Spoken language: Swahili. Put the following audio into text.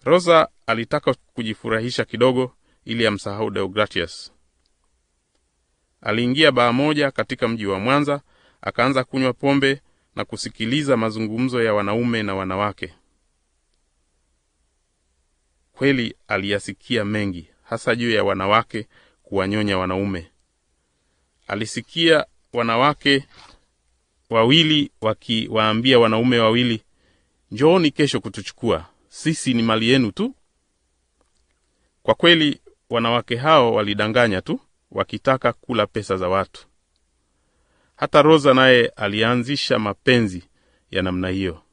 Rosa alitaka kujifurahisha kidogo ili amsahau Deogratius. Aliingia baa moja katika mji wa Mwanza, akaanza kunywa pombe na kusikiliza mazungumzo ya wanaume na wanawake. Kweli aliyasikia mengi, hasa juu ya wanawake kuwanyonya wanaume. Alisikia wanawake wawili wakiwaambia wanaume wawili, "Njooni kesho kutuchukua, sisi ni mali yenu tu." Kwa kweli wanawake hao walidanganya tu, wakitaka kula pesa za watu. Hata Rosa naye alianzisha mapenzi ya namna hiyo.